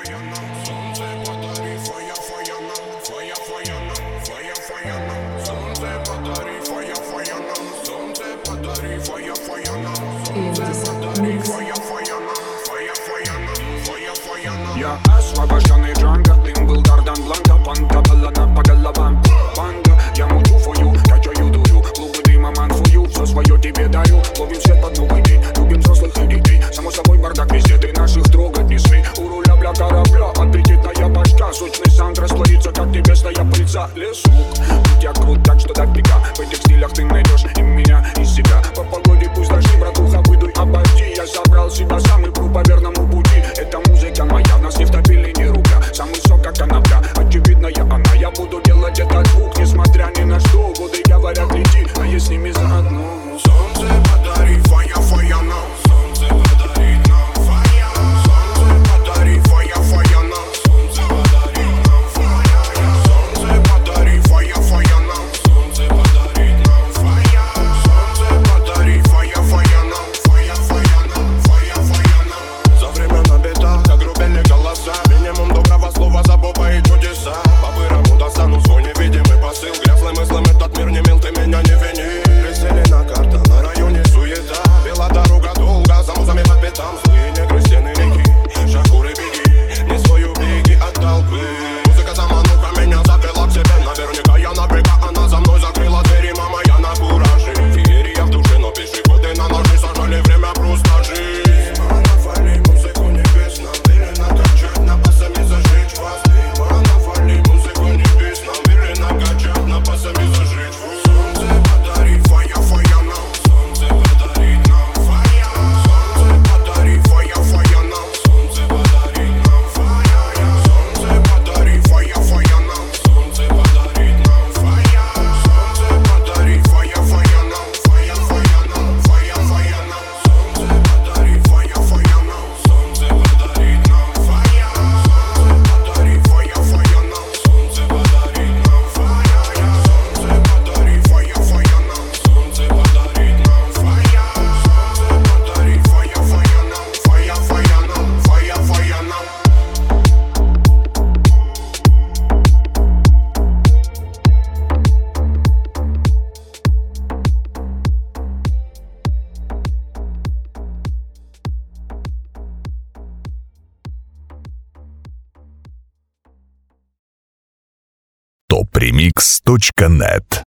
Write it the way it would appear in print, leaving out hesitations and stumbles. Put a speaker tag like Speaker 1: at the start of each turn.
Speaker 1: Я освобожденный Джанго, дым был Дардан Бланка, панта баллана по головам. Банда, я мучу фою, качаю дурю, клубы дыма манфую, все свое тебе дарю. Ловим свет под новый день, любим взрослых и детей. Само собой бардак везде, ты наших трогать не смей. У руля бля корабля, аппетитная башка, сочный саунд растворится, как небесная пыльца. Лесук, тут я крут так, что до пика. В этих стилях ты найдешь и меня, и себя. По погоде пусть дожди, братуха, выдуй, обойди. Я собрал себя сам и плю по верному пути. Это музыка моя, в нас не втопили ни рубля. Самый сок, как конопля, очевидная она. Я буду делать этот звук, несмотря ни на что. Годы говорят, лети, а я с ними заодно.
Speaker 2: Солнце подари, фая, фая нам. Солнце подари нам, фая. Солнце подари, фая, фая нам. Солнце подари нам, фая. Солнце подари, фая, фая нам. Солнце подари нам, фая. Солнце подари, фая, фая нам. Фая, фая нам, фая, фая нам. За время набита, как рубельные голоса. Минимум доброго слова за Боба и чудеса. По-бырому достану свой невидимый посыл. Грязным мыслям этот мир не мил, ты меня не вини. Прицелена карта, на районе суета. Бела дорога долго, за музами по пятам. Злые негры, стены реки, шакуры беги. Не свою беги от толпы. Музыка замануха меня запела к себе. Наверняка я на брега, она за мной закрыла двери. Мама, я на кураже. Феерия в душе, но пешеходы на ножи сажали. Время просто жить. Навали музыку небесно. Или накачать, на басами зажечь вас. Навали музыку небесно. Или накачать, на басами зажечь вас. Солнце подари, фая, фая нам. Солнце подари нам, фая. Солнце подари, фая, фая нам. Солнце подари нам, фая. Солнце подари, фая, фая нам. Солнце подари нам, фая. Солнце подари, фая, фая нам. Фая, фая нам, фая, фая нам. Солнце подари, фая, фая нам. Солнце подари нам, фая. Солнце подари, фая, фая нам. Солнце подари нам, фая. Солнце подари, фая, фая нам. Солнце подари нам, фая. Солнце подари, фая, фая нам. Фая, фая нам, фая, фая нам.
Speaker 3: topremix.net